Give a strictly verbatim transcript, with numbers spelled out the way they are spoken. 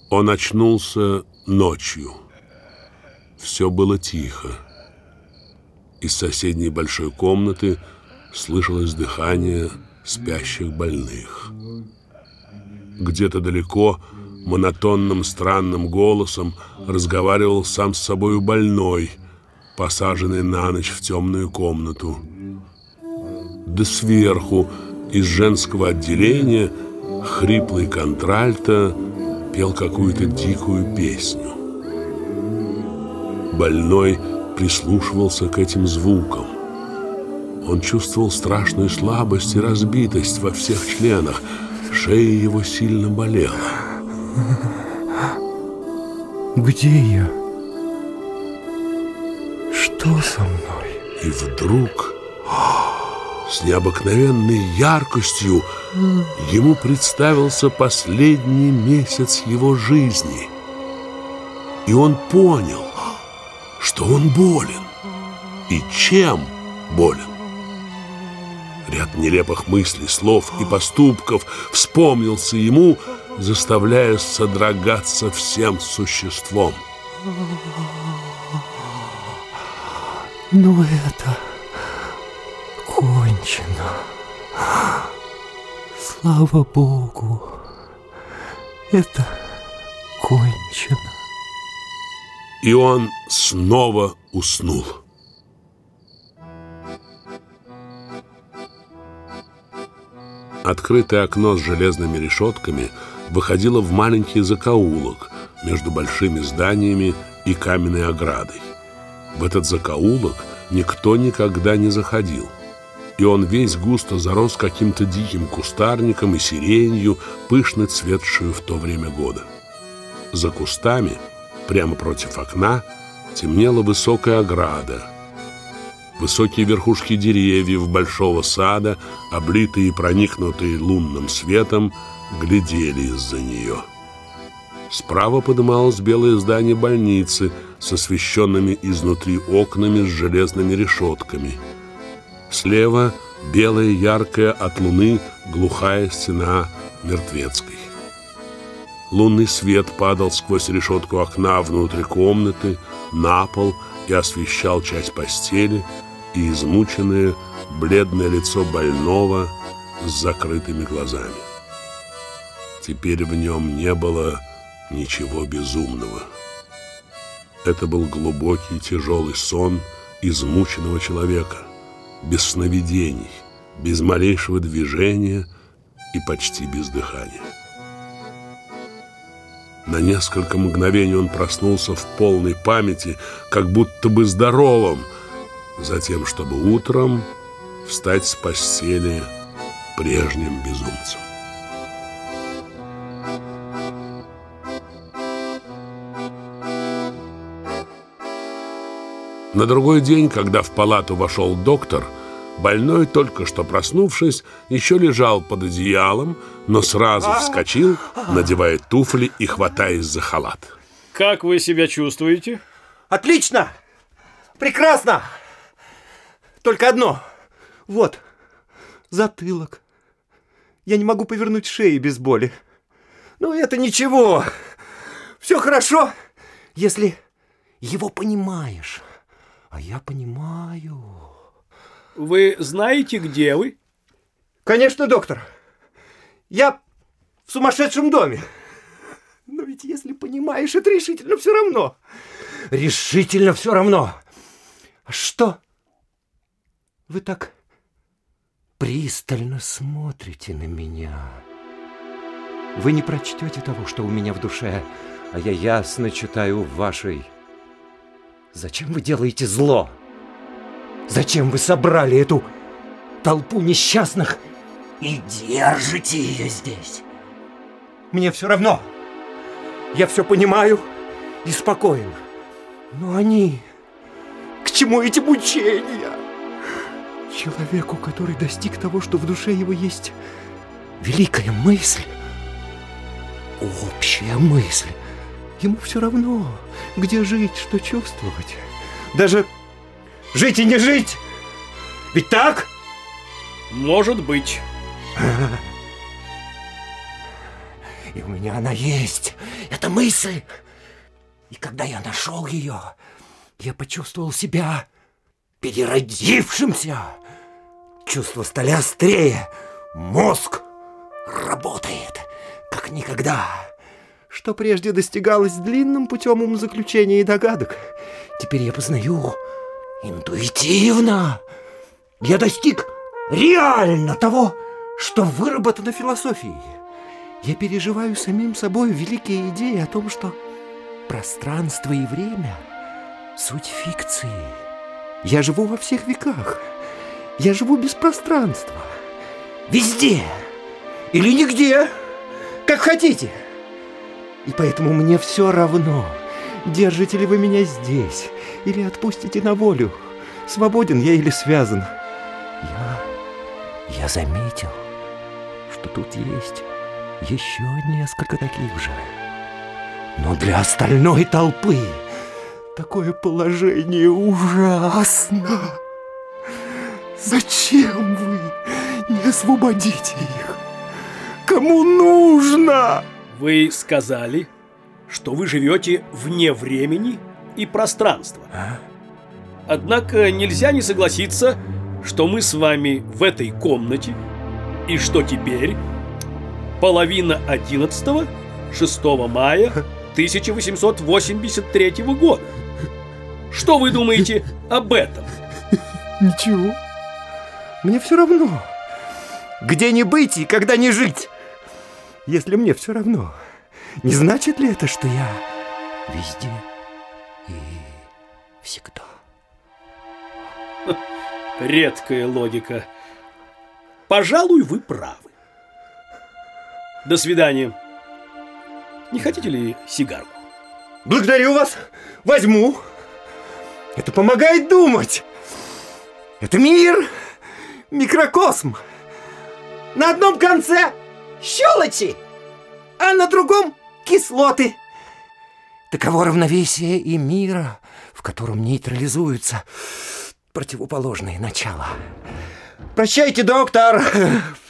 Он очнулся ночью. Все было тихо. Из соседней большой комнаты слышалось дыхание спящих больных. Где-то далеко монотонным странным голосом разговаривал сам с собою больной, посаженный на ночь в темную комнату. Да сверху из женского отделения хриплый контральто пел какую-то дикую песню. Больной прислушивался к этим звукам. Он чувствовал страшную слабость и разбитость во всех членах. Шея его сильно болела. Где я? Что со мной? И вдруг с необыкновенной яркостью ему представился последний месяц его жизни. И он понял, что он болен. И чем болен? Ряд нелепых мыслей, слов и поступков вспомнился ему, заставляя содрогаться всем существом. Но это кончено. Слава Богу, это кончено. И он снова уснул. Открытое окно с железными решетками выходило в маленький закоулок между большими зданиями и каменной оградой. В этот закоулок никто никогда не заходил, и он весь густо зарос каким-то диким кустарником и сиренью, пышно цветшую в то время года. За кустами, прямо против окна, темнела высокая ограда. Высокие верхушки деревьев большого сада, облитые и проникнутые лунным светом, глядели из-за нее. Справа подымалось белое здание больницы с освещенными изнутри окнами с железными решетками. Слева белая, яркая от луны глухая стена Мертвецкой. Лунный свет падал сквозь решетку окна внутрь комнаты, на пол и освещал часть постели и измученное, бледное лицо больного с закрытыми глазами. Теперь в нем не было ничего безумного. Это был глубокий, тяжелый сон измученного человека, без сновидений, без малейшего движения и почти без дыхания. На несколько мгновений он проснулся в полной памяти, как будто бы здоровым, затем, чтобы утром встать с постели прежним безумцем. На другой день, когда в палату вошел доктор, больной, только что проснувшись, еще лежал под одеялом, но сразу вскочил, надевая туфли и хватаясь за халат. Как вы себя чувствуете? Отлично! Прекрасно! Только одно. Вот, затылок. Я не могу повернуть шею без боли. Но это ничего. Все хорошо, если его понимаешь. А я понимаю. Вы знаете, где вы? Конечно, доктор. Я в сумасшедшем доме. Но ведь если понимаешь, это решительно все равно. Решительно все равно. А что? Вы так пристально смотрите на меня. Вы не прочтете того, что у меня в душе, а я ясно читаю в вашей. Зачем вы делаете зло? Зачем вы собрали эту толпу несчастных и держите ее здесь? Мне все равно. Я все понимаю и спокоен. Но они... К чему эти мучения? Человеку, который достиг того, что в душе его есть великая мысль, общая мысль, ему все равно, где жить, что чувствовать. Даже жить и не жить. Ведь так? Может быть. И у меня она есть. Это мысль. И когда я нашел ее, я почувствовал себя переродившимся. Чувства стали острее. Мозг работает, как никогда. Что прежде достигалось длинным путем умозаключения и догадок, теперь я познаю интуитивно. Я достиг реально того, что выработано философией. Я переживаю самим собой великие идеи о том, что пространство и время — суть фикции. Я живу во всех веках. Я живу без пространства. Везде или нигде, как хотите. И поэтому мне все равно, держите ли вы меня здесь или отпустите на волю. Свободен я или связан. Я, я заметил, что тут есть еще несколько таких же. Но для остальной толпы такое положение ужасно. Зачем вы не освободите их? Кому нужно? Вы сказали, что вы живете вне времени и пространства. А? Однако нельзя не согласиться, что мы с вами в этой комнате, и что теперь половина одиннадцатого, шестого мая тысяча восемьсот восемьдесят третьего года. Что вы думаете об этом? Ничего. Мне все равно, где не быть и когда не жить. Если мне все равно, не значит ли это, что я везде и всегда? Редкая логика. Пожалуй, вы правы. До свидания. Не хотите ли сигарку? Благодарю вас. Возьму. Это помогает думать. Это мир, микрокосм. На одном конце щелочи, а на другом кислоты. Таково равновесие и мира, в котором нейтрализуются противоположные начала. Прощайте, доктор.